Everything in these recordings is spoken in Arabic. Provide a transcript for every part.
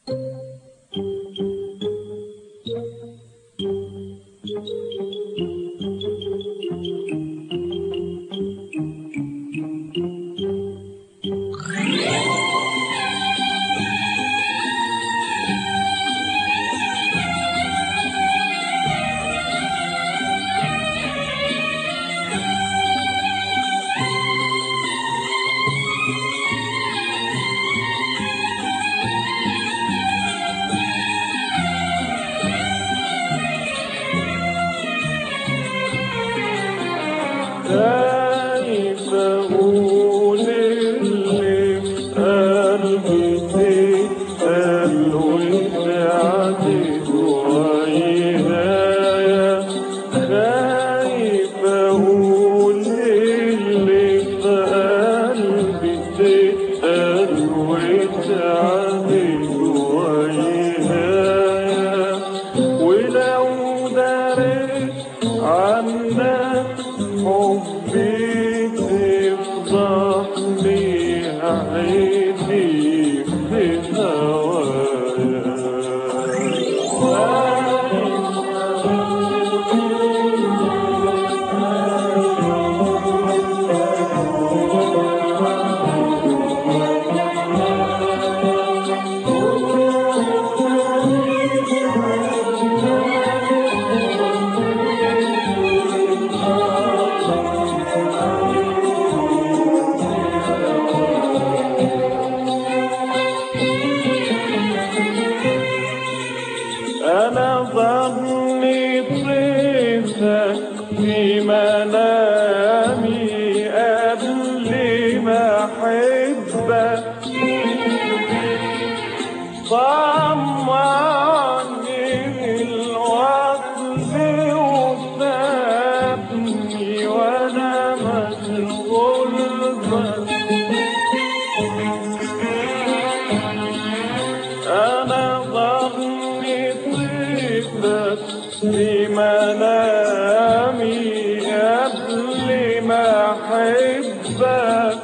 خايف أقول اللي في قلبي تتقال وتعدي ويايا، خايف أقول اللي في قلبي تتقال وتعدي ويايا، ولو دريت عنك حبي تفضحني عيني في هوايا. أنا ظني طيفك في منامي قبل ما أحبك، طمعني الوصل وسابني وأنا مشغول بك. أنا ظني طيفك في منامي قبل ما أحبك،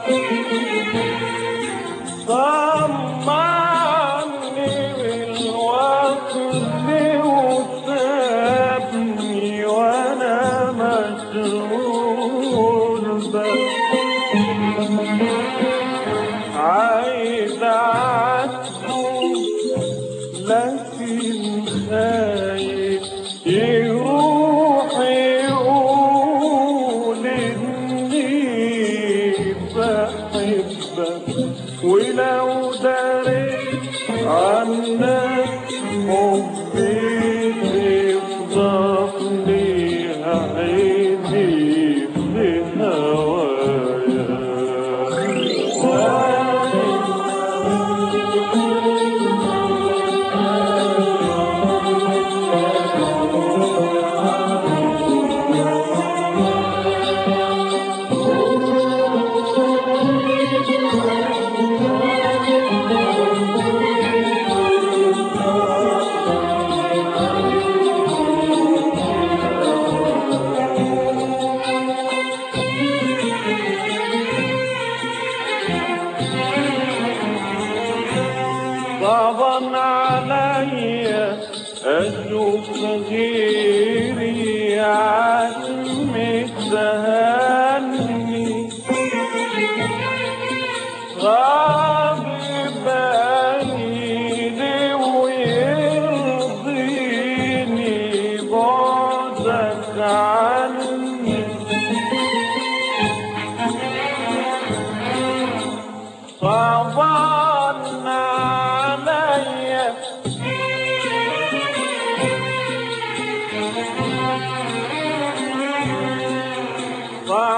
طمعني بالوصل وسابني وأنا مشغول بك. عايز أعاتبه لكن خايف يروح يقول إني بحبك، ولو دريت عنك حبي تفضحني عيني في هوايا. صعبا عليا أشوف غيري عم تهني، غاضب لي ويرضيني بعدك عني. صعبا عليا صعبا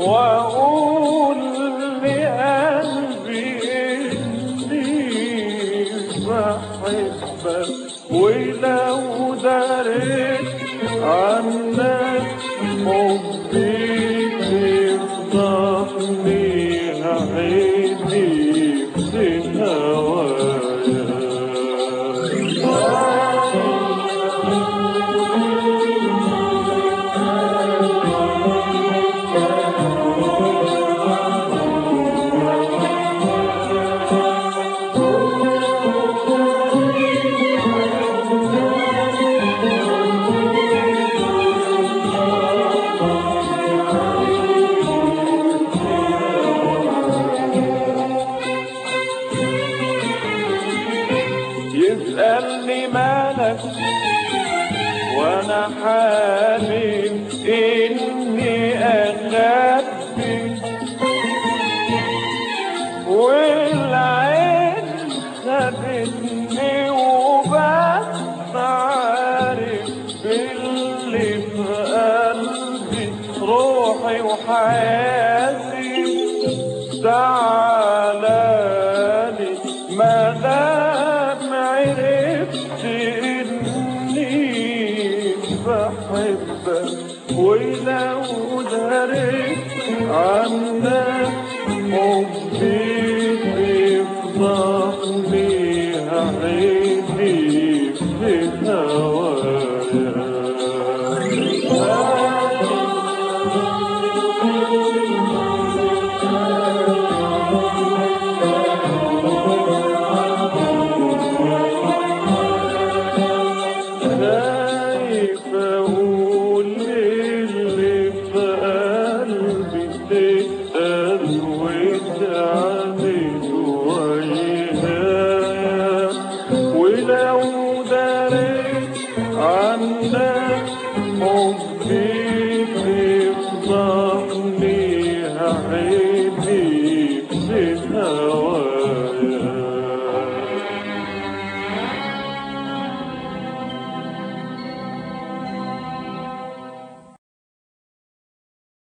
وأقول لقلبي إني بحبك، ولو دريت عنك حبي تفضحني عيني في هوايا. يسألني مالك وانا حالف اني اخبي، والعين خدتني وبس عارف باللي في قلبي، روحي وحياتي تعالالي مادام عرفت اني بحبك، ولو دريت عنك حبي بيفضحني عيني في هوايا. خايف اقول اللي في قلبي تسأل وتعاند ويايا، ولو دريت عنك حبي تفضحني عيني في هوايا.